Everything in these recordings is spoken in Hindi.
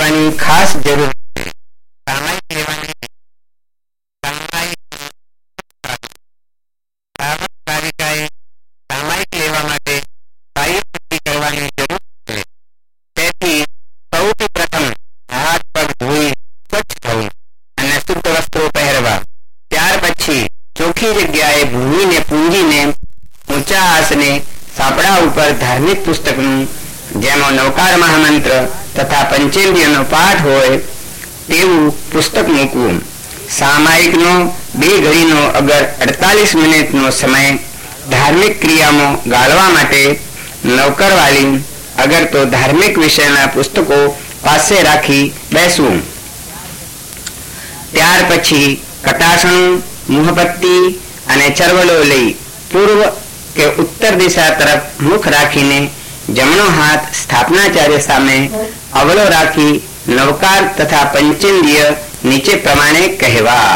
લેવાની ખાસ જરૂર સામાયિક લેવા માટે કરવાની જરૂર છે. તેથી સૌથી પ્રથમ હાથ પગ ધોઈ સ્વચ્છ થવું અને શુદ્ધ વસ્ત્રો પહેરવા. ત્યાર પછી ચોખ્ખી જગ્યાએ ભૂમીને પૂંજીને ઊંચા આસને સાપડા ઉપર ધાર્મિક પુસ્તકનું જેમાં નવકાર મહામંત્ર તથા પંચેન્દ્રિયનો પાઠ હોય તેવું પુસ્તક મૂકવું. સામાયિકનો 2 ઘડીનો અગર 48 મિનિટનો સમય ધાર્મિક ક્રિયામાં ગાળવા માટે નૌકરવાલી અગર તો ધાર્મિક વિષયના પુસ્તકો પાસે રાખી બેસવું. ત્યાર પછી કટાસણું, મુહપત્તી અને ચરવડો લઈ પૂર્વ કે ઉત્તર દિશા તરફ મુખ રાખીને જમણો હાથ સ્થાપનાચાર્ય સામે અવળો રાખી નવકાર તથા પંચેન્દ્રિય નીચે પ્રમાણે કહેવા.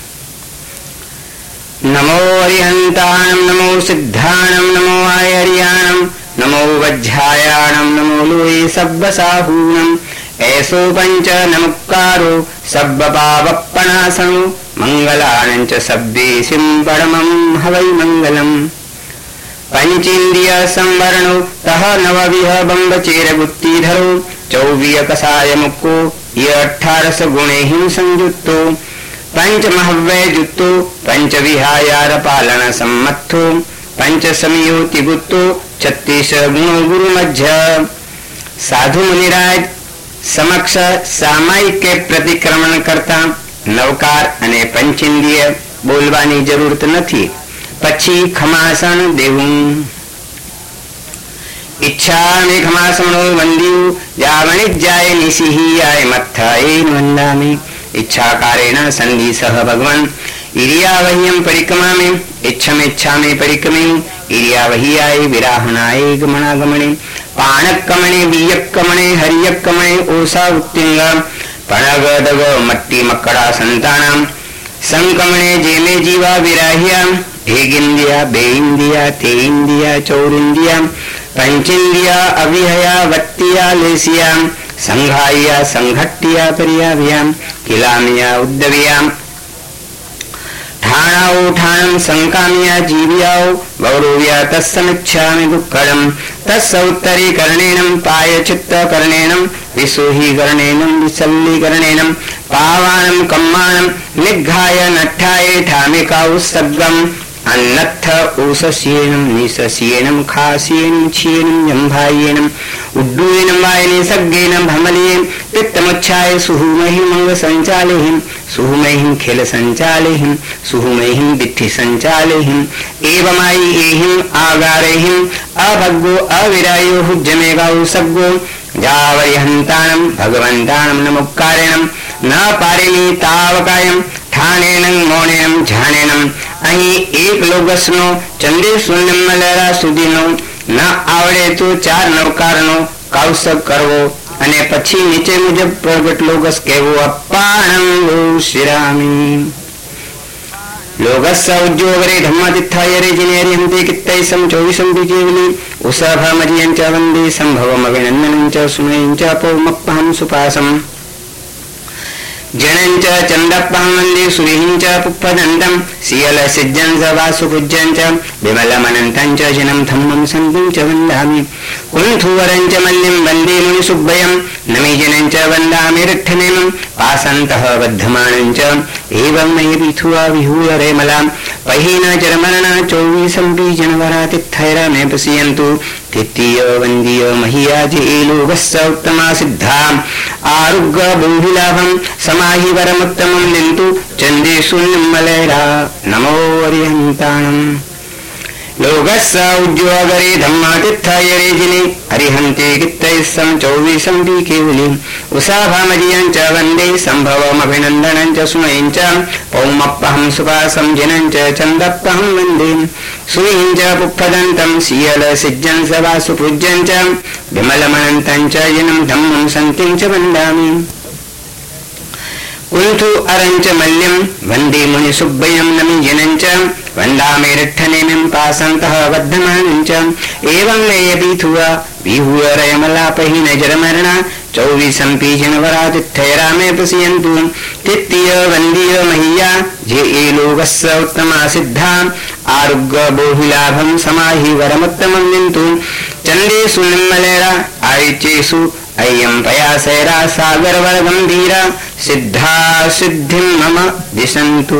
નમો અરિહંતાણમ, નમો સિદ્ધાણમ, નમો આયર્યાણમ, નમો વજ્જાયાણમ, નમો લોહી સબ્બસાહૂણમ. એસો પંચ નમુકારો સબ્બ પાવપણાસનો મંગલાનંચ સબ્દેશિમ પરમમ હવૈ મંગલમ. પંચેન્દ્રિય સંવરણો તહ નવવિહ બંબચેર ગુત્તિધરો ચૌવીય કસાય મુક્કો ય 18 ગુણેહિ સંયુક્તો પંચમહવ્ય જુત્તો પંચવિહાયાર પાલન સમ્મથ્થો પંચ સમયોતિ ગુત્તો 36 ગુણો ગુરુ મધ્ય. સાધુ મુનિરાજ સમક્ષ સામાયિક પ્રતિક્રમણ કરતા નવકાર અને પંચેન્દ્રિય બોલવાની જરૂરત નથી. પછી ખમાસણ દેવું. ઈચ્છામિ ખમાસણો વંદ્યુ યાવણિજ્જાય નિસિહિયાય મથ્થાય વંદામિ. इच्छाकारेण संधि सह भगवान इरियावह्यम परिक्रमामि इच्छामि परिक्रमे इरियावह्याय विराहणाय गमनागमने पाणकमणे बीयकमणे हरियकमणे ओसा उत्तिंग पणगदग मट्टी मक्कड़ा संतानम संकमणे जेमे जीवा विराह्या हेगिंदिया बेइंदिया तेइंदिया चौरिंदिया पंचेंदिया अविहया वत्तिया लेसिया संघाया संघट्टिया परियाव्याम किलामिया उद्दवियाम ठाणाओ ठाणम संकामिया जीवियाओ गौरव्या तस्समिच्छामि दुक्कडम तस्सौत्तरी कर्णेनम पायचित्त कर्णेनम विसुहि कर्णेनम विसल्ली कर्णेनम पावाणम कम्माणम निघ्घाय नट्ठाय ठामिकाउ सद्गम अन्नत्थ ऊसस्येनम निसस्येनम खास्येनम छियेनम जंभायेनम उड्डूयेनम वायने सग्गेनम भमलेन पित्तमुच्छाय सुहुमहिं मंग संचालेहिं सुहुमहिं खेल संचालेहिं सुहुमहिं दिट्ठि संचालेहिं एवमायि एहिं आगारेहिं अभग्गो अविरायो हुज्जमेगाउ सग्गो जावरिहंताणम भगवंताणम नमुक्कारेणम न पारेमी तावकायम ठाणेनं मोणेनं झाणेनं અહીં એક લોગસનો ચંદેશ્વરમ મલેરા સુધીનો ન આવડે તો 4 નવકારનો કૌશક કરવો અને પછી નીચે મુજબ પ્રગટ લોગસ કહેવો. અપાણમ શ્રીરામી લોગસ ઉદ્યોગરે ધમ્માતિથાયરે જીનેરિયંતે કિત્તૈસમ 24 કેવલી ઉસભામજ્યંચ વંદે સંભવમ અભિનંદનંચ સુનયંચ પૌમપ્પહં સુપાસમ जनंच चंदप्पहं वंदे सुरिहिंच पुप्पदंतं सियल सिज्जं सवासुपुज्जं च विमलमनन्तं च जिनं धम्मं सन्तं च वन्दामि. कुंथुवरं च मल्लिं वन्दे मुनिसुब्बयं नमीजनं च वन्दामि रिट्ठनेमं पासन्तः बद्धमानं च एवं मयि विथुवा विहूय रेमलां पहिन चरमरणा 24 जनवरातिथैरा मे पश्यन्तु तृतीय वंदीय महियाजे लोगस्स उत्तमा सिद्धा आरुग्य बहुलाभं समाहि वरमुत्तमं निन्तु चंदेषु निम्मलेरा. नमो अरिहंताणम् लोगस्स उद्योगरे धम्मातिथायरे जिने हरिहन्ते कित्तैस्सं 24 केवली उसाभामजियं च वन्दे सम्भवमभिनन्दनं च सुनयं च पौमप्पहं सुपासं जिनं च चन्दप्पहं वन्दे सुरिहिं च पुप्पदन्तं सियल सिज्जं सवासुपूज्यं च विमलमनन्तं च जिनं धम्मं सन्तिं च वन्दामि. कुंथु अरंच मल्यं वन्दे मुनिसुब्बयं नमीजनं च वन्दामि रिट्ठनेमिं पासन्तः बद्धमानं च एवं मे यपीथुवा विहूय रयमलापहि नजरमरणा 24 पीजिनवरातिथ्ये रामे प्रसीयन्तु तृतीय वन्दीय मह्या जे ये लोकस्य उत्तमा सिद्धा आरुग्य बोहिलाभं समाहि वरमुत्तमं विन्तु चण्डेषु निर्मलेरा आयुचेषु अय्यं पयासैरा सागरवर गंभीरा सिद्धा सिद्धिं मम दिशन्तु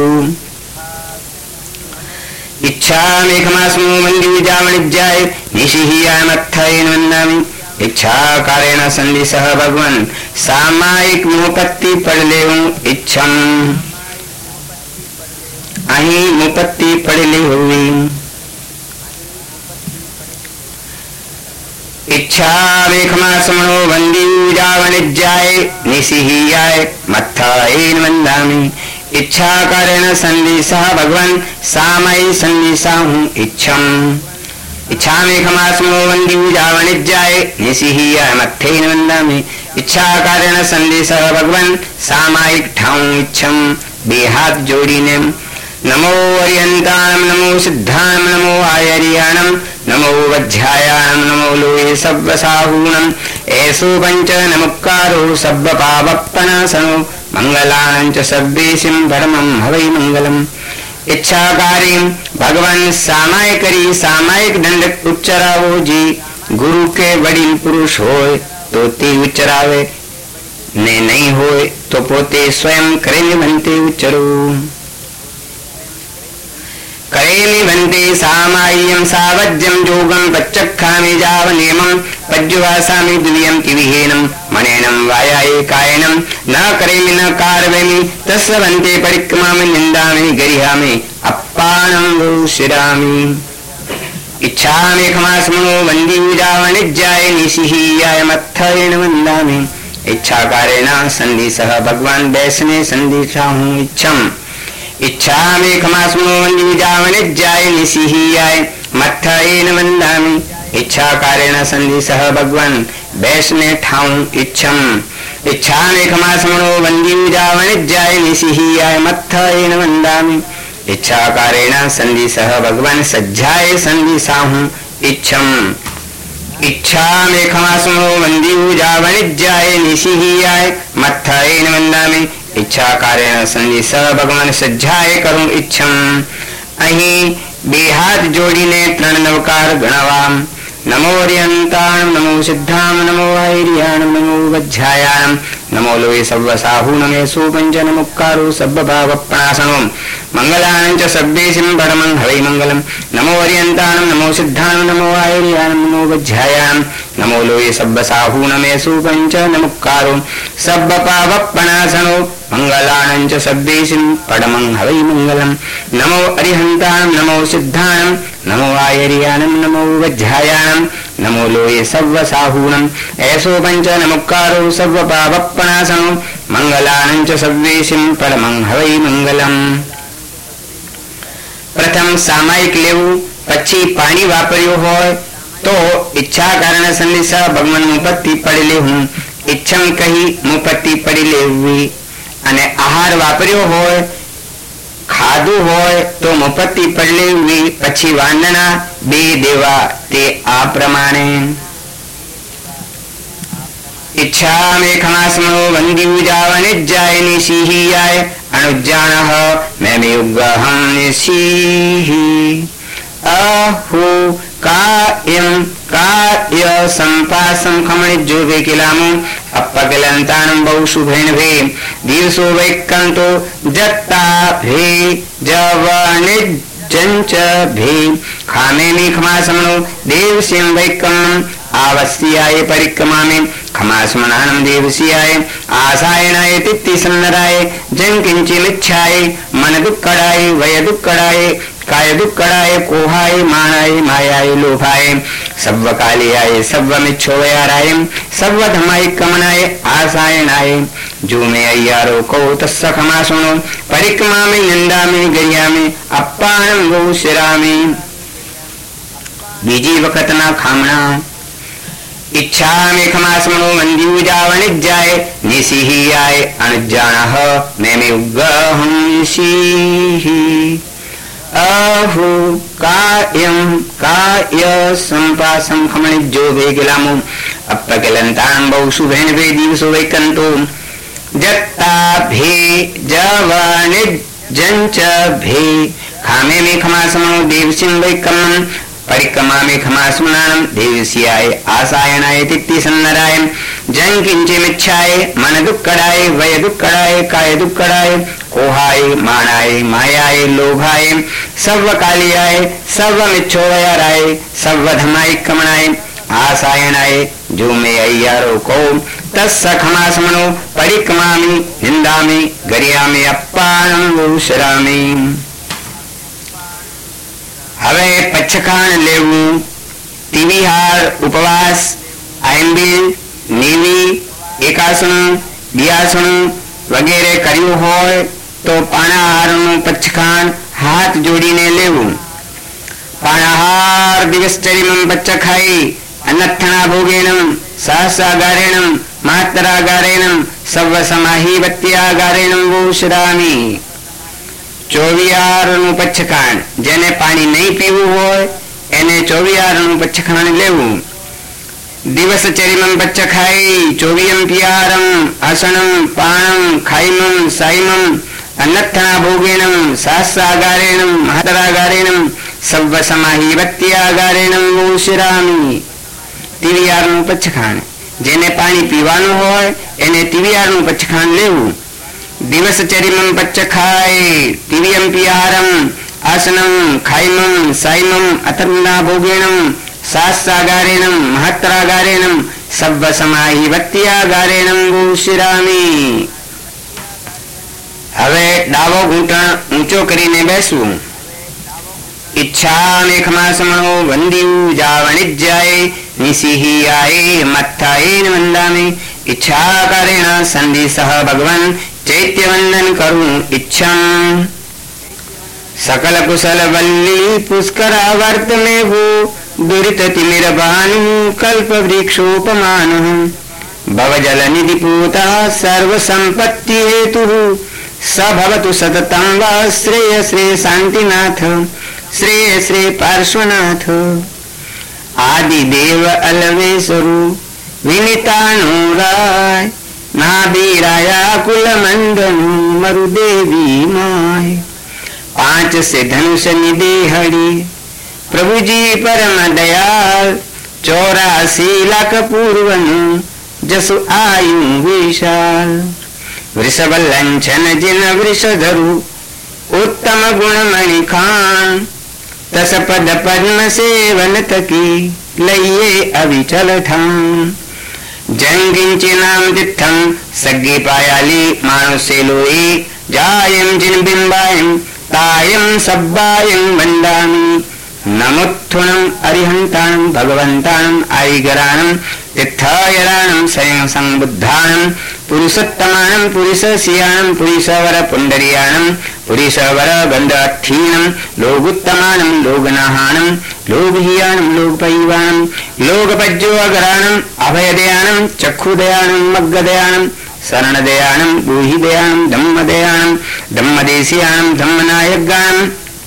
इच्छा मेघमास्मो मन्दिविजावणिज्याय निशिहियामत्थयेन वन्दामि इच्छा कारेण संदिसह भगवन् सामायिक मुपत्ति पढ़ले हूँ इच्छम अही मुपत्ति पढ़ले हुई इच्छा मेघमास्मो मन्दिविजावणिज्याय निशिहियाय मत्थयेन वन्दामि इच्छा कारेण संदिसह भगवन् सामयि संदिसा हूँ इच्छम इच्छा मेघमास्मो वन्दिविजावणिज्याय निशिहियाय मत्थेन वन्दामि इच्छा कारेण संदिसह भगवन् सामायिक ठाऊं इच्छम बेहाथ जोड़ीने नमो अर्यन्ताणं नमो सिद्धाणं नमो आयर्याणं नमो वज्झायाणं नमो लोये सव्वसाहूणम् एषो पंच नमुक्कारो सव्वपावप्पनासनो मंगलानं च सर्वेशिं परमं हवै मंगलम् इच्छाकारी भगवान सामायिक करी सामायिक दंड उच्चरावो जी गुरु के वडील पुरुष होय तो ते उच्चरावे ने नहीं होय तो पोते स्वयं करें बनते उच्चरो करेमि भन्ते सामाय्यं सावज्यं योगं पच्चक्खामि जावनेमं पज्जुवासामि द्वियं किविहीनं मनेनं वायाये कायनं न करेमि न कारवेमि तस्य भन्ते परिक्रमामि निन्दामि गरिहामि अप्पानं गुरुशिरामि इच्छामि खमास्मनो वन्दिविजावणिज्याय निशिहियाय मत्थयेन वन्दामि इच्छाकारेण संदिसह भगवान् वैष्णे संदिशाहूँ इच्छम् इच्छा मेघमास्मो वन्दिविजावणिज्याय निशिहियाय मत्थयेन वन्दामि इच्छा कारेण संदिसह भगवन् वैष्णे ठाऊं इच्छम इच्छा मेघमास्मो वन्दिविजावणिज्याय निशिहियाय मत्थयेन वन्दामि इच्छा कारेण संदिसह भगवन् सज्जाय संदिसाहूं इच्छम इच्छा मेघमास्मो वन्दिविजावणिज्याय निशिहियाय मत्थयेन वन्दामि इच्छा कारेण संदिसह भगवान सज्जाय करूं इच्छम अही बेहाथ जोड़ीने त्रण नवकार गणवाम नमो अर्यन्ताणं नमो सिद्धां नमो आयर्याणं नमो वज्झायाणं नमो लोये सव्वसाहूणं एषो पंच नमुक्कारो सव्वभावप्पणासनो मंगलानं च सर्वेशिं परमं हवै मंगलम् नमो अर्यन्ताणं नमो सिद्धां नमो आयर्याणं नमो वज्झायाणं नमो लोये सव्वसाहूणं एषो पंच नमुक्कारो सव्वभावप्पणासनो मंगलानं च सर्वेशिं परमं हवै मंगलम् नमो अरिहन्ताणं नमो सिद्धाणं नमो आयर्याणं नमो वज्झायाणं नमो लोये सव्वसाहूणं एषो पंच नमुक्कारो सव्वपावप्पणासनो मंगलानं च सर्वेशिं परमं हवै मंगलम् प्रथम सामायिक लेवू પછી પાણી વાપર્યું હોય તો ઈચ્છા કારણે સંદેશા ભગવાન મુપત્તિ પડી લેવું ઈચ્છમ કહી મુપત્તિ પડી લેવી અને આહાર વાપર્યો હોય ખાધું હોય તો મુપત્તિ પડી લેવી પછી વાંદના બે દેવા તે આ પ્રમાણે इच्छा मेघमास्मो वन्दिविजावणिज्याय निशिहियाय अनुज्जानः मैमेयुग्गहं निशिहि अहो कायं काय संपासं खमणिज्यो वेकिलामो अपकिलन्तानं बहुशुभेन भे दीर्षो वैकन्तो जत्ता भे जवणिज्जञ्च भे खामे मेघमास्मनो देवस्यं वैकम् आवस्याय परिक्रमा में खमास्मनानं देवस्याय आसायनाय तित्तिसन्नराय जंकिंचिमिच्छाय मन दुक्कड़ाय वय दुक्कड़ाय काय दुक्कड़ाय कोहाय मानाय मायाय लोभाय सव्वकालियाय सव्वमिच्छोवयाराय सव्वधमाय कमनाय आसायनाय जो में अय्यारो को तस्स खमासुनो परिक्रमा में निंदा में गरिया में अप्पानं वो शिरा में बीजी वक्त ना खामना इच्छा मेघमास्मनो वन्दिविजावणिज्याय निशिहियाय अनुज्जानः मैमेयुग्गहं निशिहि अहो कायं काय संपासं खमणिज्यो वेगिलामो अपकिलंतां बहुशुभेन वे दिवसो वैकंतो जत्ता भे जवनिजंच भे खामे में खमासमो देवसिं वैकम परिक्रमा में खमासुनानम देवस्याय आसायनाय तित्ति सन्नराय जं किंचिमिच्छाय मन दुक्कड़ाय वय दुक्कड़ाय काय दुक्कड़ाय कोहाय मानाय मायाय लोभाय सर्वकालियाय सर्वमिच्छोवयाराय सर्वधमाय कमनाय आसायनाय जो में अय्यारो को तस्स खमासमनो परिक्रमामि निंदामि गरियामि अप्पानं वोशरामि। હવે પચ્છખાણ લેવું, તિવિહાર ઉપવાસ, આયંબિલ, નીવી, એકાસણું, બિયાસણું વગેરે કર્યું હોય તો પાણાહારનું પચ્છખાણ હાથ જોડીને લેવું. પાણાહાર દિવસચર્યમં પચ્છખાઈ અનથણા ભોગેણમ સહસ્રાગારેણમ માતરાગારેણમ સર્વસમાહિવત્યાગારેણમ વોશરામિ. ચોવિયારનું પચ્છખાણ, જેને પાણી નહીં પીવું હોય એને ચોવિયારનું પચ્છખાણ લેવું. દિવસચર્યમં પચ્છખાઈ ચોવિયમ પિયારમ આસણમ પાણમ ખાઈમમ સાઈમમ અનથણા ભોગેણમ સહસ્રાગારેણમ મહાતરાગારેણમ સર્વસમાહિવત્યાગારેણમ વોશરામિ. તિવિયારનું પચ્છખાણ, જેને પાણી પીવાનું હોય એને તિવિયારનું પચ્છખાણ લેવું. दिवसचर्यमं पच्चखाय तिवियं पियारम आसनं खाइमं साइमं अथर्वणा भोगेणं सास्सागारेणं महत्रागारेणं सव्वसमाहिवत्यागारेणं वोशिरामि. હવે ડાવો ઘૂંટણ ઊંચો કરીને બેસવું. ઈચ્છા મેખમાસમણો વંદ્યુ જાવણિજ્જાય નિસિહિયાય મથ્થાયેન વંદામિ. इच्छाकारेण संधि सह भगवान चैत्य वंदन करूं इच्छम. सकल कुशल वल्ली पुष्करावर्त में वो दुरित तिमिर भानु कल्प वृक्षोपमान. भवजल निधि पूता सर्व संपत्ति हेतु स भवतु सततं वा श्रेय श्रेय शांतिनाथ श्रेय श्रेय पार्श्वनाथ. आदि देव अलवेशरु विनीतानुराय नाबीराया कुल मंडन मरुदेवी माय. 5 से धनुष निधे हरि प्रभु जी परम दयाल. 84 लाख पूर्वन जसु आयु विशाल. वृषभ लंचन जिन वृषधरु उत्तम गुण मणि खान. तस पद पद्म सेवन तकी लइये अविचल ठान. जंगिंचे नाम तिथं सग्गे पायाली मानुषे लोई. जायं जिन बिंबायं तायं सब्बायं वंदामि. नमोत्थुणं अरिहंतानं भगवंतानं आईगरानं तिथयरानं स्वयं संबुद्धानं पुरुषोत्तमानं पुरुषसियानं पुरुषवर पुंडरियानं पुरुषवर गंधाठीनं लोगुत्तमानं लोगनाहानं लोकहियानं लोकपैवानं लोकपज्जोअगरानं अभयदयानं चक्षुदयानं मग्गदयानं शरणदयानं गुहिदयानं धम्मदयानं धम्मदेशियानं धम्मनायकगानं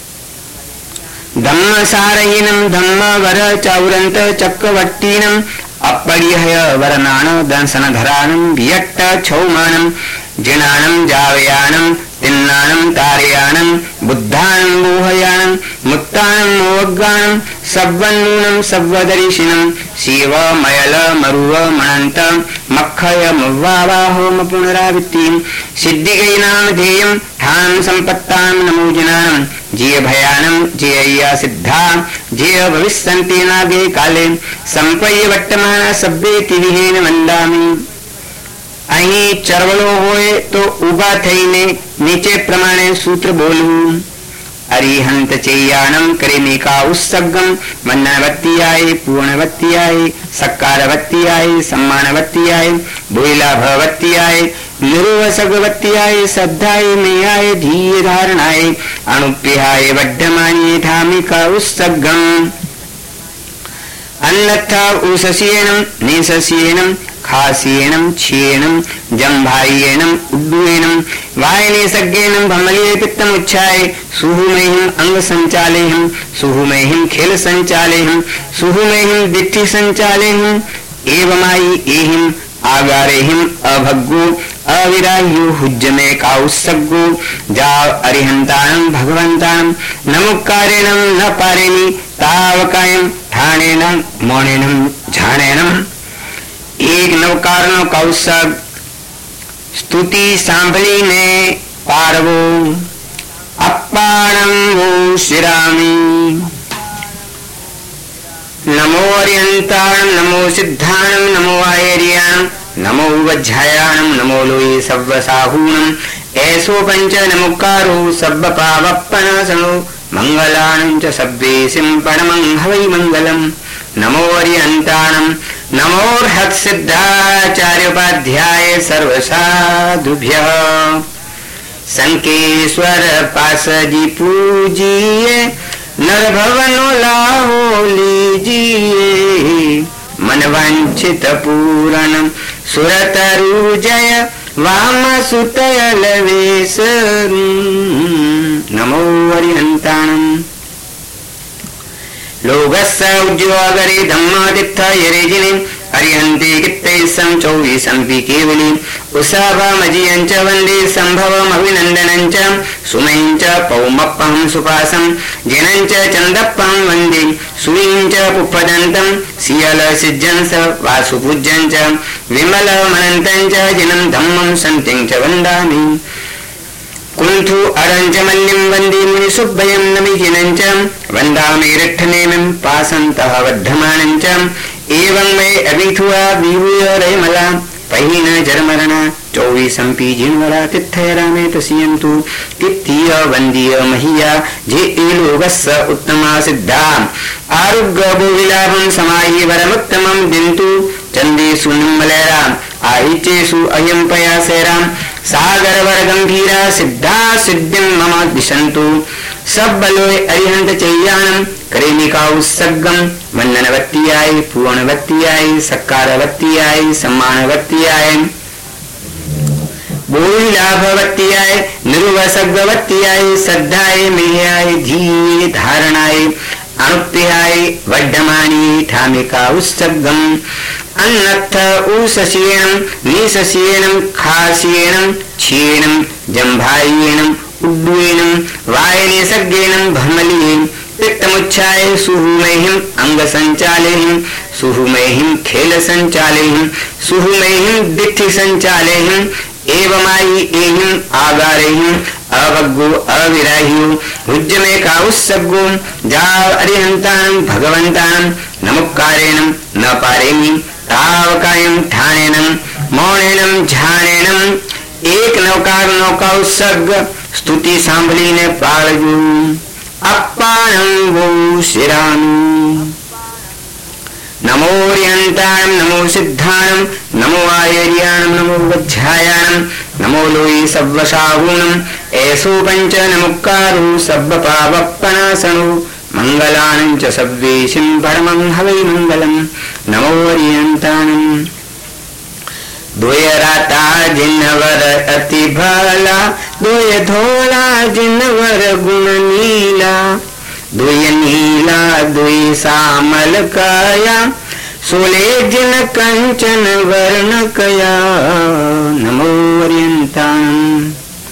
धम्मसारहीनं धम्मवर चौरंत चक्रवर्तीनं अपरिहय वरनान दंसनधरानं वियट्ट छौमानं जिनानं जावयानं तिन्नानं तारयानं बुद्धानं मोहयानं मुक्तानं मोहगानं सव्वन्नूनं सव्वदर्शिनं शिव मयल मरुव मणंत मखय मुवावाहोम पुनरावृत्तिं. सिद्धिगैनाम ध्येयं ठां संपत्तां नमोजनानं जिय भयानं जियया सिद्धा जिय भविष्यन्ति नागे काले संपय्य वर्तमान सभ्येति विहेन वंदामि. અહીં ચરવડો હોય તો ઊભા થઈને નીચે પ્રમાણે સૂત્ર બોલવું. અરિહંત ચૈયાણમ કરેમિકા ઉત્સગમ વંદનવત્તિયાય પૂર્ણવત્તિયાય સક્કારવત્તિયાય સમ્માનવત્તિયાય ભૂલાભવત્તિયાય નિરુવસગવત્તિયાય શ્રદ્ધાય મેયાય ધીય ધારણાય અણુપ્યાય વડ્ઢમાન્યે ધામિકા ઉત્સગમ. अन्यथा उषस्येनं निशस्येनं खास्येनं क्षीणं जम्भायेनं उड्डुयेनं वायने सज्ञेनं भमलिये पित्तमुच्छाय सुहुमेहिं अंग संचालेहं सुहुमेहिं खेल संचालेहं सुहुमेहिं दिट्ठि संचालेहं एवमायि एहिम आगारेहिम अभग्गो अविराह्यो हुज्जमे काउसग्गो जाव अरिहंतानं भगवंतानं नमुक्कारेणं न पारेणि तावकायं ठाणेनं मौनेनं झाणेनं एक नवकारनो कौसग स्तुति सांभळीने पारवो अप्पाणं वो शिरामि नमो अरिहंताणं नमो सिद्धाणं नमो आयर्याणं नमो वज्झायाणं नमो लोये सव्वसाहूणं ऐसो पंच नमुकारो सब्ब पावप्पनासनो मंगलानं च सब्बेसिं परमं हवै मंगलम् नमो अरिहंताणं नमो हत्सिद्धाचार्योपाध्याय सर्वसाधुभ्यः संकेश्वर पासजी पूजिए नर भवनो लाहो लीजिए मन वांछित पूरणम सुरतरुजय वाम सुतयल वेश नमो अरिहंताणं लोगस्य उज्ज्वगरे धम्मादित्थयरेजिने अरिहन्ते कित्तैस्सं चौवीसंपि केवली उषाभामजियं च वन्दे सम्भवमभिनन्दनं च सुमयं च पौमप्पं सुपासं जिनं च चन्दप्पं वन्दे सुवीं च पुप्पदन्तं सियलसिज्जं स वासुपूज्यं च विमलमनन्तं च जिनं धम्मं सन्तिं च वन्दामि कुंथु अरंजमल्यं वन्दे मुनिसुब्बयं नमिजिनं च वन्दामि रिट्ठनेमिं पासन्तः वर्धमानं च एवं मे अभिथुआ विभूय रेमला पहिन जरमरण चौवीसंपि जिन्वरा तिथयरा में तसियन्तु कित्तीय वन्दीय महिया जे एलोगस्य उत्तमा सिद्धा आरुग्य भोगिलाभं समाहि वरमुत्तमं दिन्तु चन्देषु निम्मलैरा आहिचेषु अयं पयासेरां सागरवर गंभीरा सिद्धा सिद्धिं मम दिशन्तु सब्बलोय अरिहंत चैयानं करेमिकाउसग्गं वन्दनवत्याय पूर्णवत्याय सत्कारवत्याय सम्मानवत्याय बोलाभवत्याय निर्वसग्गवत्याय श्रद्धाय मेयाय धीये धारणाय अनुप्याय वड्डमानी ठामिकाउसग्गं अन्नत्थ ऊसस्येनं निसस्येनं खास्येनं क्षीणं जम्भायेनं उड्डुयेनं वायनेसज्ञेनं भमलियेन पित्तमुच्छाय सुहुमेहिं अंगसञ्चालेहिं सुहुमेहिं खेलसञ्चालेहिं सुहुमेहिं दिठिसञ्चालेहिं एवमायि एहिं आगारेहिं अभग्गो अविराह्यो हुज्जमे काउसग्गो जाव अरिहंतानं भगवन्तानं नमुक्कारेणं न पारेमि तावकायं ठाणेनं मौनेनं झाणेनं एक नौकार नौकाउसग्ग स्तुति सांभळीने पाळजू अप्पाणं वो शिरामि नमो अरिहंताणं नमो सिद्धाणं नमो आयर्याणं नमो वज्झायाणं नमो लोये सव्वसाहूणं ऐसो पंच नमुक्कारो सब्ब पावप्पनासनो मंगलानं च सव्वेशिं परमं हवै मंगलम् नमो अरिहंताणं दोय राता जिनवर अति भला दोय धोला जिनवर गुण नीला दोय नीला दोय सामल कया सोले जिन कंचन वर्ण कया नमो अरिहंताणं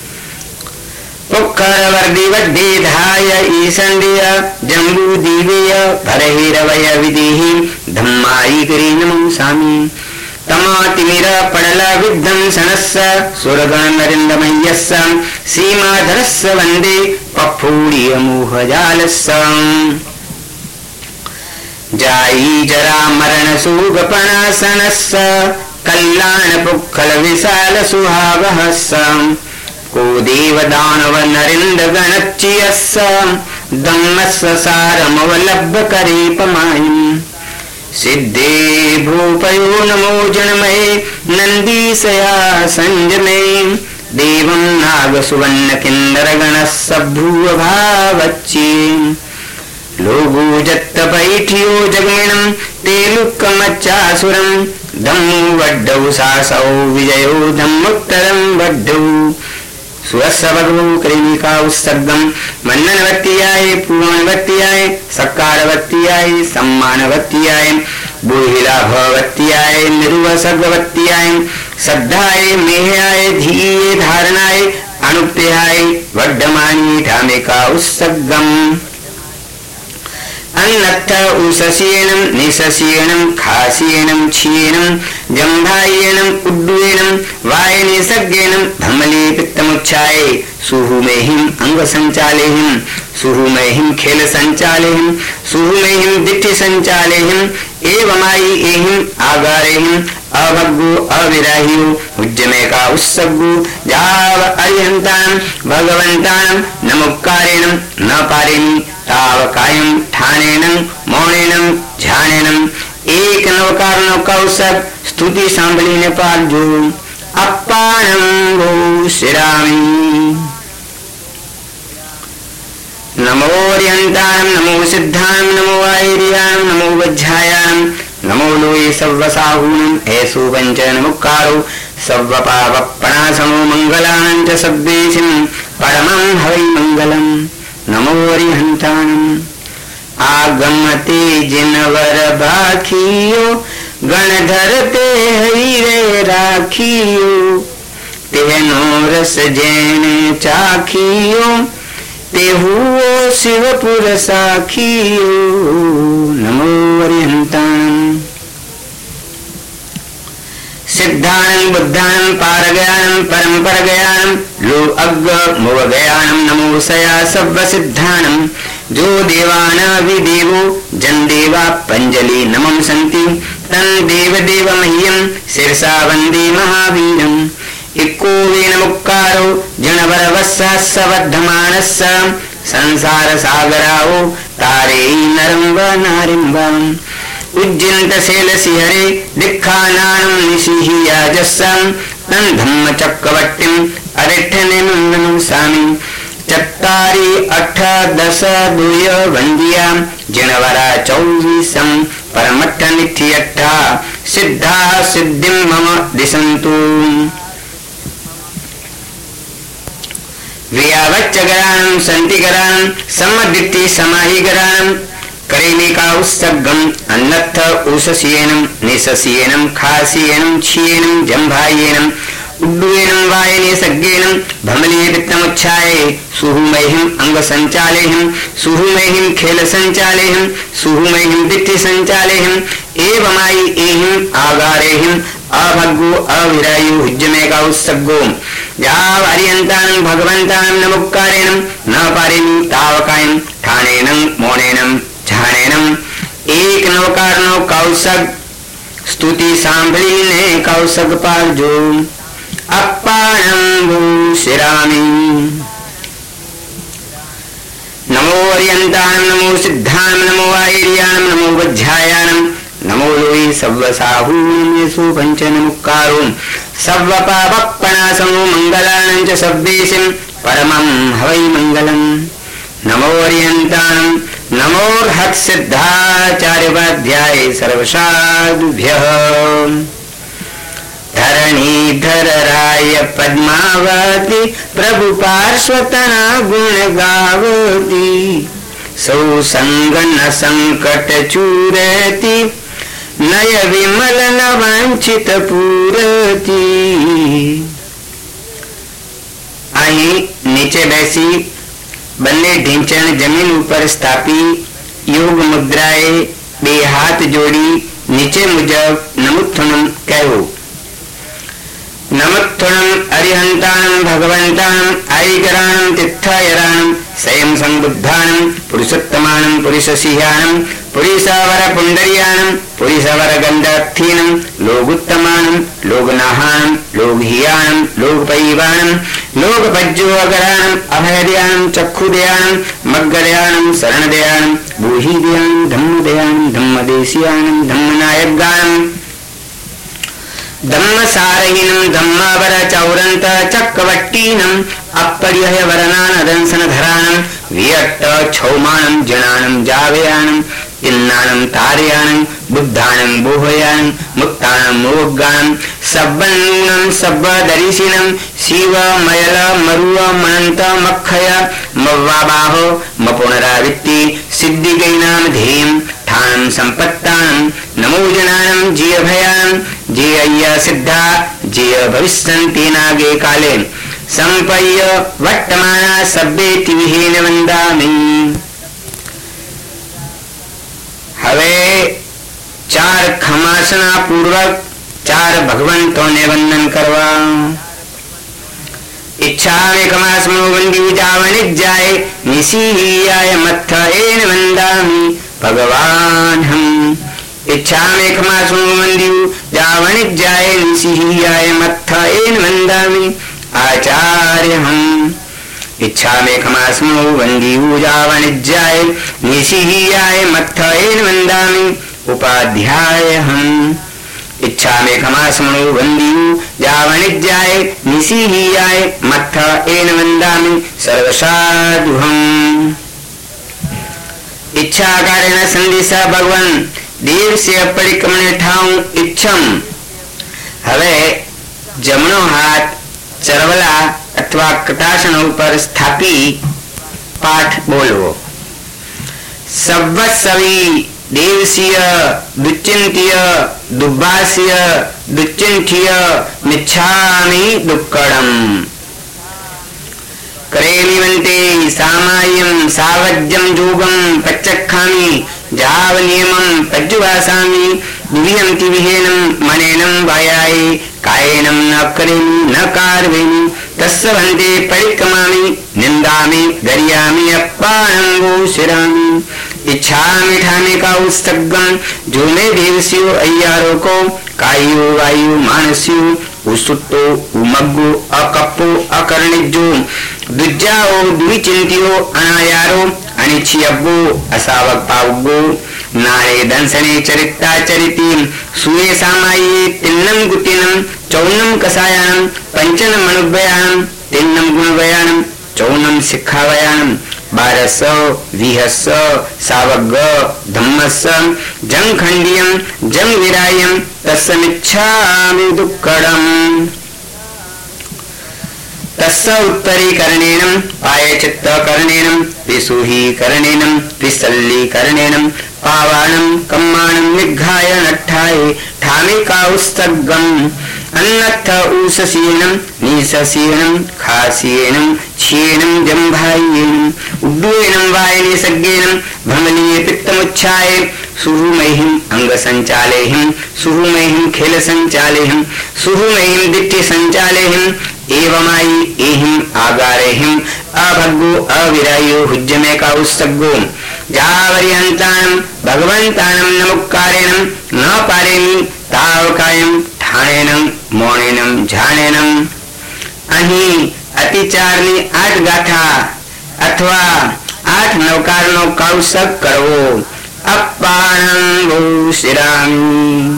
पुक्कर वर्दि वड्डे धाय ईसंडिय जम्बू दिवेय भरहिरवय विदेहि धम्माई करी नमो सामी तमातिमिर पडल विद्धं सनस्स सुरगण नरिंदमय्यस्स सीमाधरस्स वन्दे पफूडिय मोहजालस्स जाई जरा मरण सुगपणासनस्स कल्याण पुक्खल विशाल सुहावहस्स को देव दानव नरिंद गणच्चियस्स दम्मस्स सारमवलब्ध करे पमायम् सिद्धे भूपयो नमो जनमये नंदीसया संजमे देवं नागसुवर्ण किन्नर गणस्सभ्रुव भावच्चे लोगो जत्त पैठियो जगमिणं तेलुक्कमच्चासुरं धम्मो वड्डौ सासौ विजयो धम्मोत्तरं वड्डौ सुरसभगवो करेमिकाउसग्गं वन्दनवत्याय पूर्णवत्याय सत्कारवत्याय सम्मानवत्याय बुहिला भवत्याय निर्वसगवत्याय श्रद्धाय मेहाय धीये धारणाय अनुप्याय वड्डमानी ठामिका उत्सगम अन्नत्थ उषसीयनं निशसीयनं खासीयनं क्षीयनं जम्भायनं उड्डूयनं वायनिसज्ञेनं धमली पित्तमुच्छाय सुहुमेहिं अंग संचालेहिं सुहुमेहिं खेल संचालेहिं सुहुमेहिं दिट्ठि संचालेहिं एवमायि एहिं आगारेहिं अभग्गो अविराहियो उज्जमेका उत्सग्गो जाव अरिहंतानं भगवंतानं नमुक्कारेणं न पारेणि ताव कायं ठानेनं मौनेनं ध्यानेनं एक नवकार नौकौसक स्तुति सांभळीने पालजो अप्पानं गो शिरामी नमो अरिहंतानं नमो सिद्धानं नमो आयर्यानं नमो वज्झायानं नमो लोये सव्वसाहूनं ऐसो पंचन मुक्कारो सव्वपावप्पणासमो मंगलानं च सब्बेसिं परमं हवै मंगलम् नमो अरिहंतानं आगमते जिनवर बाखियो गणधर ते हरिरे राखियो तेहनो रस जैन चाखियो तेहुओ शिवपुर साखियो नमो अरिहंतानं सिद्धानं बुद्धानं पारगयानं परमपरगयानं लो अग्ग मोवगयानं नमो सया सव्व सिद्धानं जो देवानाविदेवो जन्देवा पंजलि नमं सन्ति तन् देवदेव मह्यं शिरसा वन्दे महावीरम् इक्को वेन मुक्कारो जनवरवस्सा सवद्धमानस्स संसार सागराओ तारे नरं व नारिं व उज्जन्त शैलसिहरे दिक्खानानं निशिहियाजस्सं तं धम्म चक्रवर्तिं अरिठ्ठनिमं सामि चत्तारि अठ दश दुय वन्द्या जनवरा 24 परमट्ठ नित्यट्ठा सिद्धा सिद्धिं मम दिशन्तु व्यावच्चगरानं सन्तिगरानं सम्मदित्ति समाहिगरानं करेलिका उत्सर्गम अन्नत्थ उषसीयनं निशसीयनं खासीयनं क्षीयनं जम्भायेनं उड्डूयनं वायने सज्ञेनं भमले वित्तमुच्छाय सुहुमैहिं अंग संचालेहिं सुहुमैहिं खेल संचालेहिं सुहुमैहिं दिट्ठि संचालेहिं एवमायि एहिं आगारेहिं अभग्गो अविरायु हुज्जमेका उत्सर्गो याव अरिहंतानं भगवंतानं नमुक्कारेणं न पारेणि तावकायं ठानेनं मौनेनं ध्यानेनं एक नवकार नौ कौसक स्तुति सांभळीने कौसक पालजो अप्पानं गो शिरामी नमो अरिहंतानं नमो सिद्धानं नमो आयर्यानं नमो वज्झायानं नमो लोये सव्वसाहूनेषु पंचनमुक्कारो सव्वपावप्पणासमो मंगलानं च सब्बेसिं परमं हवै मंगलम् नमो अरिहंतानं नमो हत्सिद्धाचार्यवाध्याय सर्वसाधुभ्यः धरणीधर राय पद्मावती प्रभु पार्श्वतना गुण गावती सौ संग न संकट चूरती नय विमल न वांछित पूरती। અહીં નીચે બેસી બંને ઢીંચણ જમીન ઉપર સ્થાપી યોગ મુદ્રાએ બે હાથ જોડી નીચે મુજબ નમુત્થુણમ કહેવું. નમુત્થુણમ અરિહંતાણમ ભગવંતાણમ આઈકરાણમ તિથ્થાયરાણમ स्वयं संबुद्धानं पुरुषोत्तमानं पुरुषसिंहानं पुरुषवर पुंडरीयानं पुरुषवर गंधर्थीनं लोगुत्तमानं लोगनाहानं लोगहियानं लोगपैवानं लोगपज्जोगरानं अभयदयानं चक्षुदयानं मग्गदयानं शरणदयानं भूहिदयानं धम्मदयानं धम्मदेशियानं धम्मनायकगानं धम्मसारहीनं धम्मावर चौरंत चक्रवट्टीनं अपरिहय वरनानदंसन धरानं वियट्ट छौमानं जनानं जावयानं तिन्नानं तारयानं बुद्धानं बोहयानं मुक्तानं मोगानं सब्बन्नूनं सब्बदरिशिनं शिव मयल मरुव मनंत मखय मव्वाबाहो मपुनरावित्ति सिद्धिगैनाम धेयं ठानं संपत्तानं नमो तमोजनानं जीय भयानं जीय सिद्धा जीय भविष्यन्ति नागे काले संपय्य वर्तमाना सब्बेति विहीन वंदामि। હવે ચાર ખમાસના પૂર્વક ચાર ભગવંતોને વંદન કરવા. इच्छामे कमास्मो वंदी जावनिज्जाय निसीयाय मत्थ एन वंदामि भगवान हम. इच्छामे कमास्मो वंदी जावनिज्जाय निसीयाय मत्थ एन वंदामि आचार्य हम. इच्छामे कमास्मो वंदी जावनिज्जाय निसीयाय मत्थ एन वंदामि उपाध्याय हम. इच्छामे खमास्मो वंदियु जावनिज्जाय निसीहियाय मत्थ एन वंदामि सर्वसाधुहम्. इच्छा कारेण संदिशा भगवान देवस्य परिक्रमणे ठाऊं इच्छम. હવે જમણો હાથ ચરવલા અથવા કટાસણ ઉપર સ્થાપી પાઠ બોલવો. સવસવી देवसीय दुच्चिंतीय दुब्बासीय दुच्चिंठीय मिच्छामि दुक्कडम. करेमिवन्ते सामायं सावज्यं जोगं पच्चखामि जाव नियमं पज्जुवासामि दुर्यन्ति विहेनं मनेनं वायाय कायेनं न करेमि न कार्वेमि तस्य भन्ते परिक्रमामि निन्दामि गर्यामि अप्पानं गोशिरामि. इच्छामि ठाने का उस्तगम जो में देवसियो अय्यारो को कायु वायु मानसियो उसुत्तो उमग्गो अकप्पो अकर्णिज्जो दुज्जाओ द्विचिंतियो अनायारो अनिच्छियब्बो असावक पावग्गो नारे दंसने चरिता चरिति सुये सामाये तिन्नम गुटिनम चौनम कसायानम पंचनम मनुव्ययानम तिन्नम गुणव्ययानम चौनम शिक्षावयानम 1200 2000 सावग धम्मस जंग खंडियम जंग विरायम तस्मिच्छामि दुक्कडम. तस्य उत्तरीकरणेन पायचित्तकरणेन विसुहीकरणेन विसल्लीकरणेन पावाणं कम्माणं निघ्घाय नट्ठाय ठामिकाउस्तगम्. अन्नत्थ ऊससीनं नीससीनं खासीनं क्षीणं जम्भायेनं उड्डूयनं वायने सज्ञेनं भ्रमणीय पित्तमुच्छाय सुहुमैहिं अंगसंचालेहिं सुहुमैहिं खेलसंचालेहिं सुहुमैहिं दिट्ठिसंचालेहिं एवमायि एहिं आगारेहिं अभग्गो अविरायो हुज्जमे का उस्तग्गो जावर्यन्तानं भगवन्तानं नमुक्कारेण न पारेमि तावकायं ठाणेनं मोणेनं झाणेनं. અહીં અતિચારની 8 ગાથા અથવા 8 નવકારનો કૌશક કરવો. અપ્પાણં ભૂષિરામિ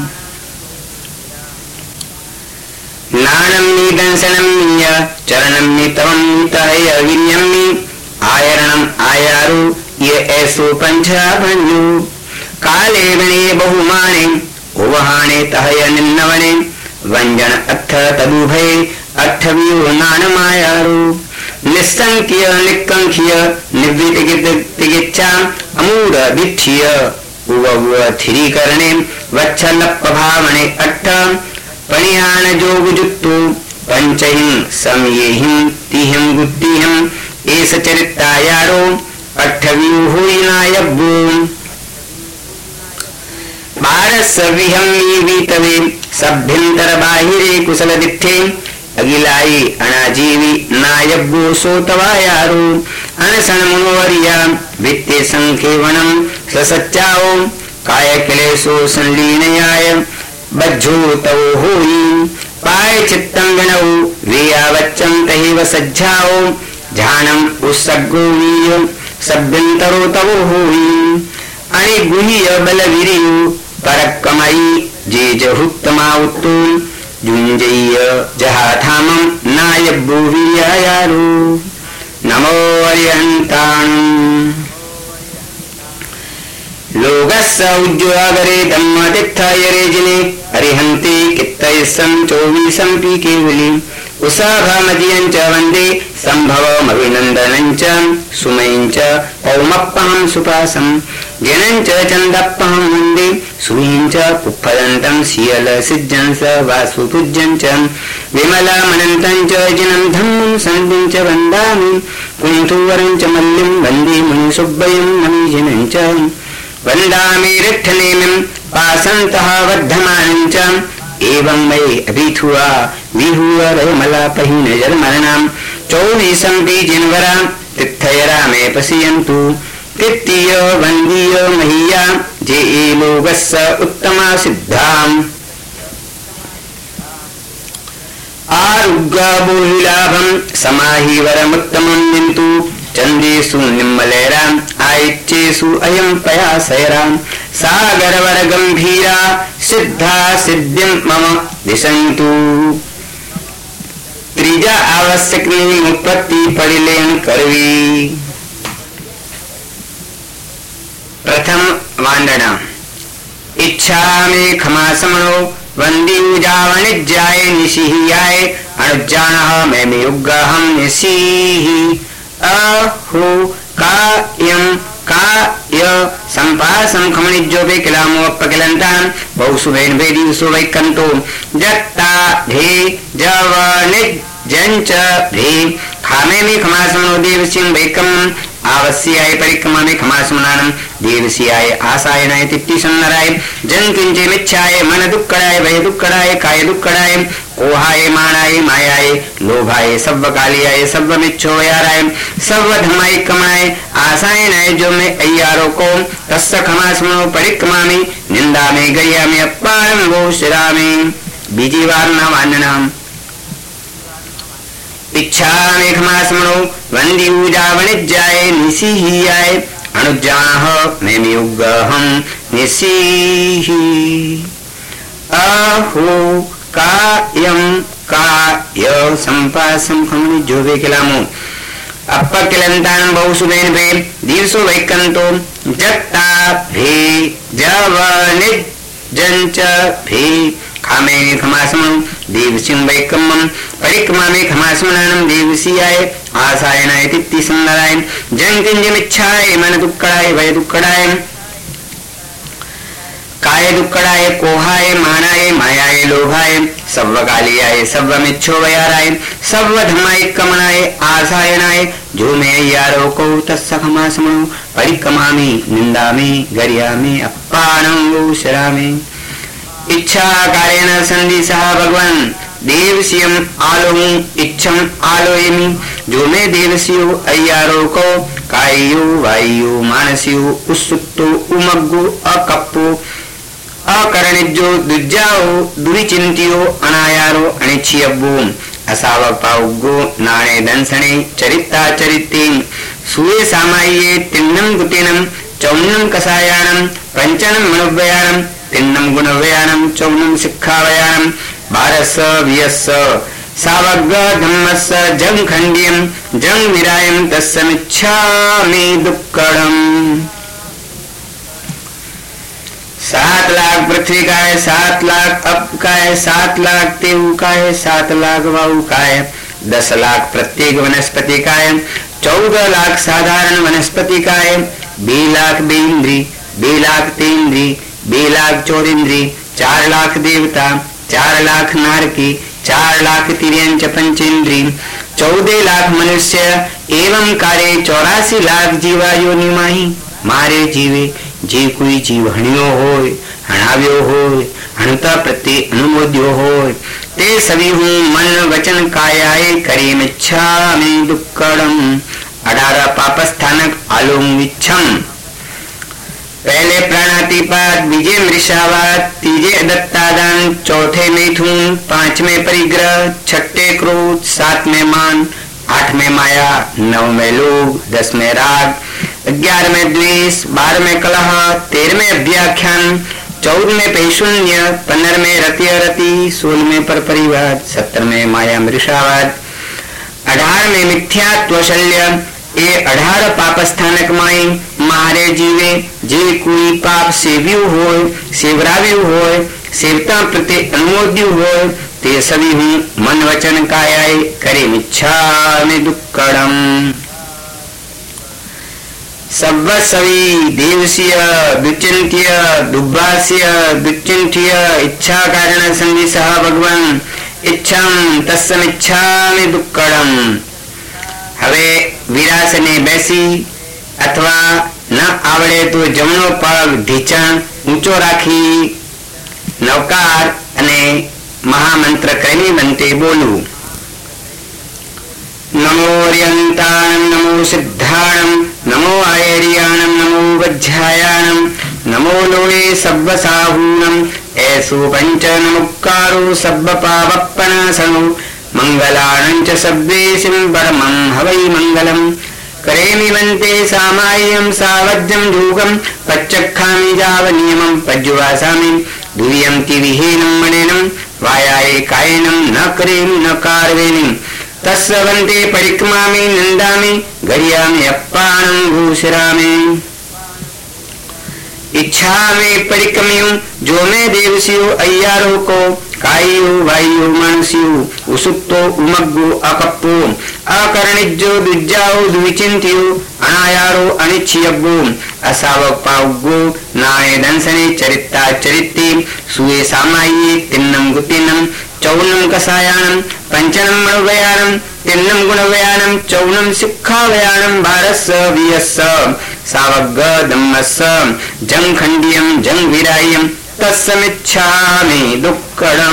નાણમની દંસનમ્ય ચરણમ્ય તવમ્તય વિન્યમ્ય આયરણમ આયારુ યે એસો પંચાભન્યુ કાલે ગણે બહુમાને ઓવહાણે તહય નિન્નવને व्यंजन अथ तदुभय अठव्यो नानमायारो निस्संख्य निकंख्य निवितिगिच्छा अमूढ़ दिठ्य उवव थिरीकरणे वच्छलपभावने अट्ठ पणियान जोगजुत्तु पंचहिं समयेहिं तिहिं गुत्तिहिं एस चरितायारो अठव्यो हुइनायब्बो. 12 विहम्मीवीतवे सभ्यंतर बाहिरे कुशल दिठे अगिलाई अनाजीवी नायब्बो सोतवायारो अनसन मुनोरिया वित्ते संखेवनम ससच्चाओ काय क्लेशो संलीनयाय बज्जो तवो होई पाय चित्तं गणौ वेयावच्चं तहिव सज्जाओ झानं उस्सग्गो वीयो सभ्यंतरो तवो होई अनि गुह्य बलवीरियो परक्कमयि जे जहुत्तमावुत्तु जुञ्जय्य जहाथामं नायब्बो वीर्यायारो नमो अर्यन्ताणम्. लोकस्य उज्ज्वागरे धम्मतित्थायरेजिने अरिहन्ति कित्तयस्सं चोवीसं पि केवली उषाभामदीयं च वन्दे सम्भवमभिनन्दनं च सुमयं च पौमप्पहं सुपासं जनं च चन्दप्पहं वन्दे सुवीं च पुप्फदन्तं शीलसिज्जं स वासुपूज्यं च विमलमनन्तं च जिनं धम्मं सन्धिं च वन्दामि कुण्ठुवरं च मल्लिं वन्दे मुनिसुब्बयं मनीजिनं च वन्दामि रिट्ठनेमिं पासन्तः वर्धमानं च एवं मयि अभिथुआ विहुवरमलापहीन जन्मरणां चौवीसंपि जिन्वरा तिथयरा मे पश्यन्तु तृतीय वन्दीय मह्या जे लोकस्य उत्तमा सिद्धाम् आरुग्यबोहिलाभं समाहिवरमुत्तमं निन्तु चन्देषु निम्मलैराम् आयच्चेषु अयं पयासैराम् सागरवरगम्भीरा सिद्धा सिद्धिं मम दिशन्तु त्रिजा आवश्यक उत्पत्ति परिलेन करवी। प्रथम वांडना इच्छा में खमा समणो वंदीजा वणिज्याय निशिहियाय अनुज्जानः मे युगहं निशिहि अहो कायं काय संपासं खमनिज्योपे किलामो अपकिलन्तान् बहुसुभेन भेदी सुवैकन्तो जत्ता भे जवनिज्जंच भे खामे में खमासमनो देवसिं वैकम् आवस्याय परिक्रमा में खमासमनानं देवस्याय आसायनाय तिट्टिसन्नराय जन किंचे मिच्छाय मन दुक्कड़ाय भय दुक्कड़ाय काय दुक्कड़ाय कोहाय मानाय मायाय लोभाय सव्वकालियाय सव्वमिच्छोयाराय सव्वधमाय कमाय आसायनाय जो में अय्यारो को तस्य खमासमनो परिक्रमा में निंदा में गरिया में अपारम वो शिरा में बीजी वार न वाननाम इच्छा में खमासमनो वंदी ऊजा वणिज्याय निशिहियाय अनुज्जानः मे युगहं निशिहि अहो कायं काय संपासं खमनिज्योपे किलामो अपकिलन्तान् बहुसुभेन भे दिवसो वैकन्तो जत्ता भे जवनिज्जंच भे खामे में खमासमं देवसिं वैकम्मं परिक्रमा में खमासमनानं देवसियाय आसायनाय तिट्टिसन्नराय जंकिंजमिच्छाय मन दुक्कड़ाय भय दुक्कड़ाय काय दुक्कड़ाय कोहाय मानाय मायाय लोभाय सव्वकालियाय सव्वमिच्छोवयाराय सव्वधमाय कमनाय आसायनाय जो में यारो को तस्य खमासमनो परिक्रमामि निंदामि गरियामि अप्पानं शरामि इच्छा कारेण संदिशः भगवान देवस्यम आलोहु इच्छम आलोयमि जो में देवस्यो अय्यारो को कायो वायु मानसियो उसुक्तो उमग्गो अकप्पो अकरणिज्जो दुज्जाओ दुरिचिंतियो अनायारो अनिच्छियब्बो असावपाउगो नाणे दंसणे चरिता चरिते सुये सामाये तिन्नम गुतिनम चौन्नम कसायानम पंचनम मनोव्ययानम तिन्नम गुणव्ययानम चौन्नम शिक्षाव्ययानम बारस वियस सावग्ग धम्मस जंग खंडियम जंग विरायम तस्समिच्छामि दुक्कडम 7 लाख पृथ्वी का है, 7 लाख अप का है, 7 लाख तेऊ का है, 7 लाख वायु का है, 10 लाख प्रत्येक वनस्पति का है, 14 लाख साधारण वनस्पति का है, 2 लाख बेइंद्री, 2 लाख तेंद्री, 2 लाख चौरिंद्री, 4 लाख देवता, 4 लाख नारकी, 4 लाख तिर्यंच पंचेंद्री, 14 लाख मनुष्य एवं कार्य 84 लाख जीवा योनिमाही मारे जीवे जे कोई जीव हणियो होय हणाव्यो होय हणता प्रति अनुमोद्यो होय ते सभी हूँ मन वचन कायाय करीमिच्छामि दुक्कडम 18 पापस्थानक आलोंगिच्छम पहले प्राणातिपात, बीजे मृषावात, तीजे दत्तादान, चौथे मैथुन, 5 में परिग्रह, 6 क्रोध, 7 में मान, 8 में माया, 9 में लोभ, 10 में राग, 11 में द्वेष, 12 में कलह, 13 में अभ्याख्यान, 14 में पैशून्य, 15 में रति, 16 में पर परिवाद, 17 में माया मृषावाद, 18 में मिथ्यात्व शल्य। ये 18 पाप स्थानक माई मारे जीवे जे कोई पाप सेव्यु होय सेवराव्यु होय सेवता प्रति अनुमोद्यु होय ते सभी हूँ मन वचन कायाय करे मिच्छामि दुक्कडम। सव्वसवी देवस्य दुचिन्त्य दुब्बास्य दुचिन्त्य इच्छा कारण संधि सह भगवान इच्छाम तस्समिच्छामि दुक्कड़म। હવે વિરાસને બેસી અથવા ન આવડે તો જમણો પગ ઢીંચણ ઊંચો રાખી નવકાર અને મહામંત્ર કહીને બંતે બોલવું. નમો ર્યંતાણમ નમો સિદ્ધાણમ નમો આયર્યાણમ નમો વજ્જાયાણમ નમો લોળે સબ્બસાહૂણમ એસો પંચ નમુક્કારો સબ્બ પાવપ્પનાસનો મંગલાણં ચ સબ્બેશિં પરમં હવૈ મંગલમ. કરેમિ વંતે સામાય્યમ સાવજ્યમ જોગમ પચ્ચખામિ જાવનિયમં પજ્વાસામિ દુર્યં વિહીనం મણેනම් વાયાય કાયනම් ન કરેમિ ન કાર્વેનિ તસ્સ વંતે પરિક્રમામિ નંદામિ ગર્યામિ અપ્પાણં ભૂષરામિ. इच्छा में परिक्रमियों जो मैं देवसियो अय्यारो को कायो वायु मनसियो उसुप्तो उमग्गो अकप्पो अकर्णिज्जो दुज्जाओ द्विचिंतियो अनायारो अनिच्छियब्बो असावक पावगो नाय दंसने चरिता चरित्ते सुए सामाये तिन्नम गुतिनम चौनम कसायानम पंचनम मणुवयानम तिन्नम गुणवयानम चौनम सिक्खावयानम भारस्स वियस्स सावग धम्मस्स जंग खंडियम जंग विरायम तस्समिच्छामि दुक्कडम.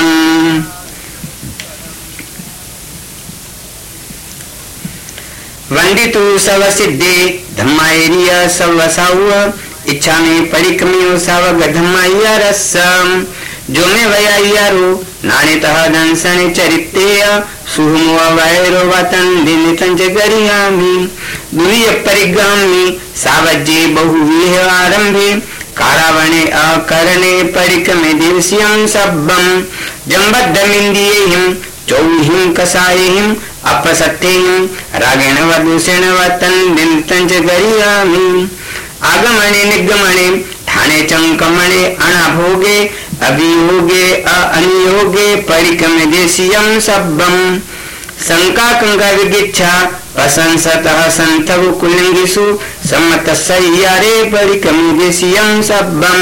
वंदितु सव सिद्धे धम्मायरिय सवसाव इच्छा में परिक्रमियो सावग धम्माय रस. जो में वयायारो नाणितः दंसने चरित्तेय सुहुमो वैरो वतन दिनितंज गरियामि दुर्य परिगामि सावज्ये बहुविह आरंभे कारावणे अकरणे परिक्रमे दिवस्यं सब्बं जम्बद्धमिन्द्रियैहिं चौहिं कसायैहिं अपसत्यैहिं रागेण वदूषेण वतन दिनितंज गरियामि. आगमने निगमने ठाणे चंकमणे अणाभोगे अभियोगे अनियोगे परिक्रमे देशीयं सब्बं शंका कंका विगिच्छा प्रशंसतः संतव कुलिंगिषु सम्मतस्सह्यारे परिक्रमे देशीयं सब्बं.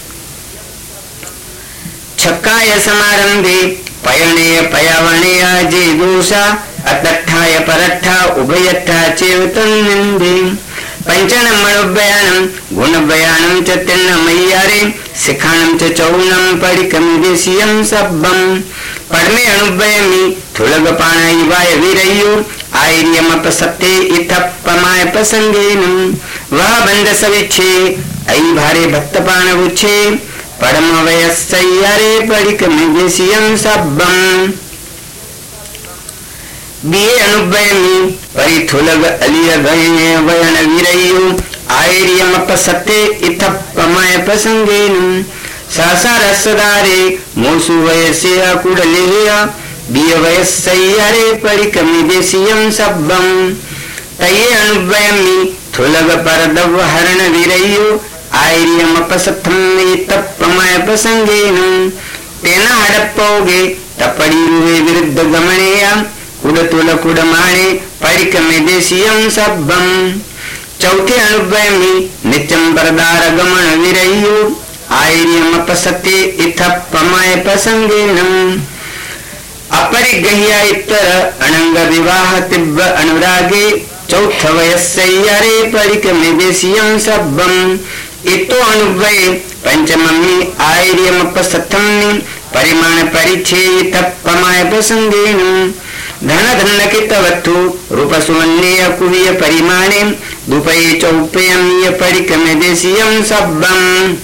छक्काय समारंभे पयणे पयावणे अजे दोषा अतट्ठाय परट्ठा उभयट्ठा चेव तन्निन्दे. पंचनम मणुव्ययानम गुणव्ययानम च तिन्नमय्यारे शिखाणम च चौनम परिक्रमे देशीयं सब्बं. पद्मे अणुव्ययमि थुलगपाणाय वाय विरय्यो आयर्यमपसत्ते इतप्पमाय प्रसंगेन वह बंद सविच्छे ऐ भारे भक्तपाण उच्छे पद्मवयस्सय्यारे परिक्रमे देशीयं सब्बं. बिये अनुभयमि परिथुलग अलिय गये वयन विरय्यो आयर्यमपसत्ते इतप्पमाय प्रसंगेन सहसा रसदारे मोसु वयस्य कुडलेय बिय वयस्सय्यारे परिक्रमे देशीयं सब्बं. तये अनुभयमि थुलग परदव हरण विरय्यो आयर्यमपसत्थं इतप्पमाय प्रसंगेन तेना हडप्पोगे तपड़ी रुवे विरुद्ध गमनेय कुडतुल कुडमाणे परिक्रमे देशीयं सब्बं. चौथे अनुभयमि नित्यं परदार गमन विरय्यो आयर्यमपसत्ते इतप्पमाय प्रसंगेन अपरिगह्य इतर अनंग विवाह तिब्ब अनुरागे चौथ वयस्सय्यारे परिक्रमे देशीयं सब्बं. इतो अनुभवे पंचममि आयर्यमपसत्थं परिमाण परिच्छे इतप्पमाय प्रसंगेन धन धन कितवत्तु रूप सुमन्य कुविय परिमाणे दुपये चौप्यमीय परिक्रमे देशीयं सब्बं.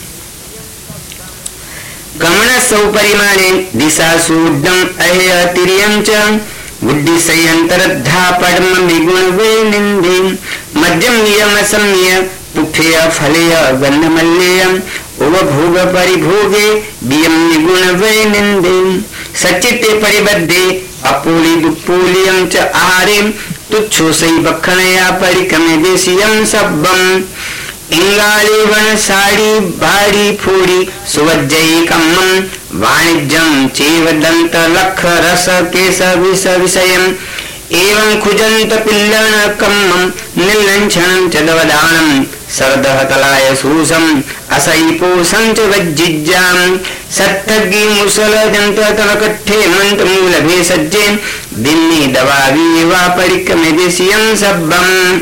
गमन सौ परिमाणे दिशा सूड्डम अहे अतिरियं च बुद्धि संयंतरद्धा पद्म विगुण वे निंदे मध्यम नियम सम्य पुफेय फलेय गन्धमल्लेय उपभोग परिभोगे बियम निगुण वे निंदे सचिते परिबद्धे अपोली दुपोलियं च आहारे तुच्छो सई बखणया परिक्रमे देशीयं सब्बं. इंगाली वन साड़ी भाड़ी फोड़ी सुवज्जयी कम्मं वाणिज्यं चेव दंत लख रस केश विष विषयं एवं खुजंत पिल्लन कम्मं निलंछनं च दवदानं सरदह तलाय सूसम असैपोसं च वज्जिज्जां सत्तगी मुसल जंत्र तलकट्ठे मंत मूल भेषज्जे दिन्नी दवावी वा परिक्रमे देशियं सब्बम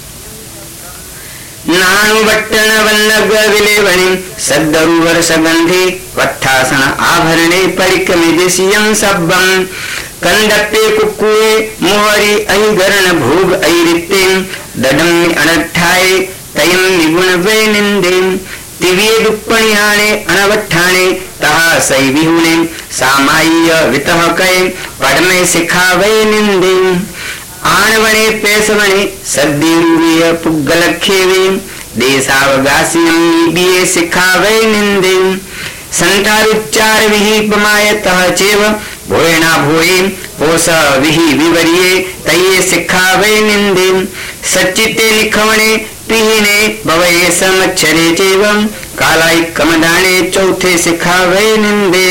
नानुवट्टन वन्नग विलेवणि सद्दरु वर्षगंधे वट्ठासन आभरणे परिक्रमे देशियं सब्बम कंदप्पे कुक्कुए मोहरी अहिगरण भोग ऐरित्ते दडम अनठाए तयं निगुण वे निंदे तिविये दुप्पणियाणे अनवट्ठाणे तहा सै विहुने सामाय्य वितह कय पडमे सिखावे निंदे आणवणे पेसवणे सद्दीरूय पुग्गलखेवे देशावगासियं निबिये सिखावे निंदे संतारुच्चार विहिपमायतः चेव भोयना भोये पोस विहि विवर्ये तये सिखावे निंदे सच्चिते निखवणे पिहिने भवये समच्छरे चेव कालाई कमदाने चौथे सिखावे निंदे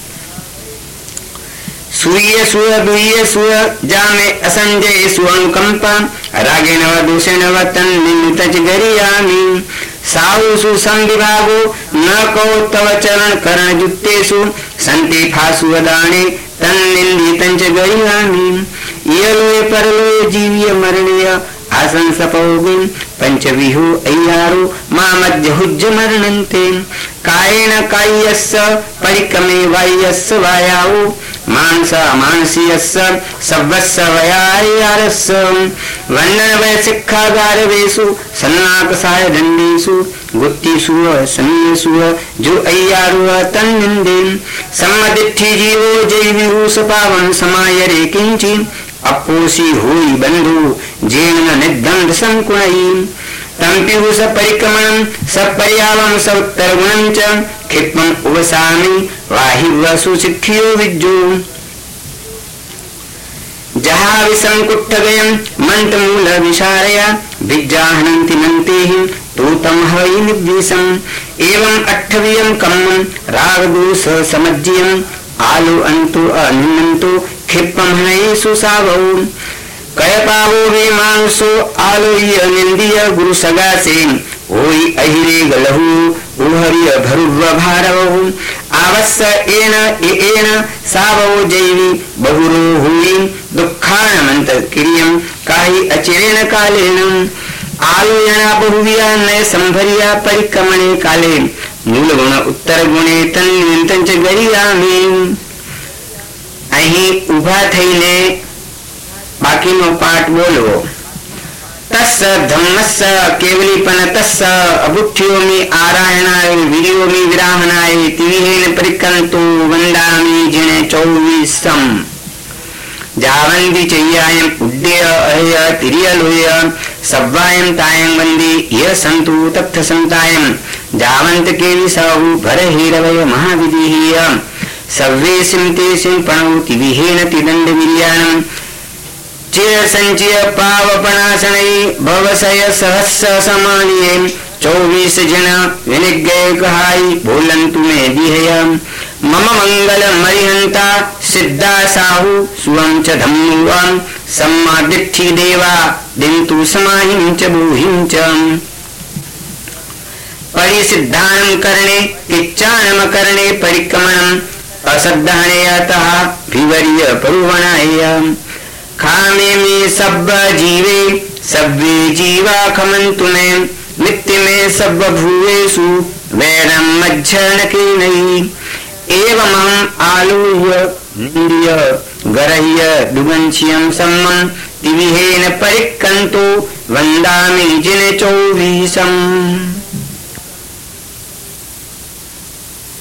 सूर्य सुय दुय सुय जामे असंजय सुअंकंप रागेण व दूषेण व तन्निमितच गरियामि साहु सुसंविभागो न को तव चरण करण जुत्तेषु संते फासु वदाने तन्निंदितंच गरियामि इयलोय परलोय जीव्य मरणीय आसन सपोगे पंचविहु अय्यारो मामध्य हुज्ज मरणन्ते कायेन कायस्य परिक्रमे वायस्य वायावो मानस मानसीयस्य सवस्य वयायारस्य वंदन वै शिक्षागारवेषु सन्नाकसाय दंडेषु गुत्तिषु सन्येषु जो अय्यारो तन्निंदे सम्मदिठि जीवो जैविहु सपावं समायरे किंचि अपोसी हुई बंधु जीर्ण निद्दंड संकुणई तंपिहु सपरिक्रमणं सपर्यावं सउत्तरगुणं च क्षिप्पं उवसामि वाहिव सुशिक्षियो विज्जो जहा विसंकुट्टगयं मंत्रमूल विशारया विज्जाहनन्ति नन्तेहि तूतं हवै निव्विसम् एवं अट्ठवियं कम्मं रागदोष समज्जियं आलो अंतो अनिन्नन्तो क्षिप्पं हनयेषु सावौ कयपावो वे मानुषो आलोय निंदिय गुरु सगासे ओई अहिरे गलहु उहरिय भरुव भारवो आवस्य एन एन सावो जैवी बहुरो हुई दुःखानमंत किरियं काहि अचिरेण कालेन आलोयना बहुविया नय संभरिया परिक्रमणे काले मूल गुण उत्तर गुणे तन्निंतंच गरियामी અહીં ઊભા થઈને બાકીનો પાઠ બોલવો તસ્સ ધમ્મસ્સ કેવલીપન તસ્સ અબુઠ્યોમી આરાયણાય વિરિયોમી વિરાહનાય તિવિહેન પરિકંતો વંદામી જેણે 24 જાવંદી ચૈયાયમ ઉડ્ડય અહય તિરિયલોય સવ્વાયમ તાયમ વંદી ય સંતુ તથ્થ સંતાયમ જાવંત કેવી સાહુ ભર હીરવય મહાવિધિય सव्वे सिंते सिंपणौति विहेन तिदंड विर्याणं चिर संचय पावपणासनै भवसय सहस्र समालिये 24 जन विनिग्रह कहाई बोलंतु में दिहय मम मंगल मरिहंता सिद्धा साहु सुवं च धम्मुवं सम्मा दिठि देवा दिन्तु समाहिं च भूहिं च परिसिद्धानं करणे किच्चानम करणे परिक्रमणं असद्धाने अतः विवर्य परुवणाय खामे में सब जीवे सब्वे जीवा खमन्तु में नित्य में सब भूवेषु वैरम मज्जन के नहीं एवं हम आलूय निंद्य गरह्य दुगंचियं सम्मं तिविहेन परिक्कन्तो वंदामि जिन 24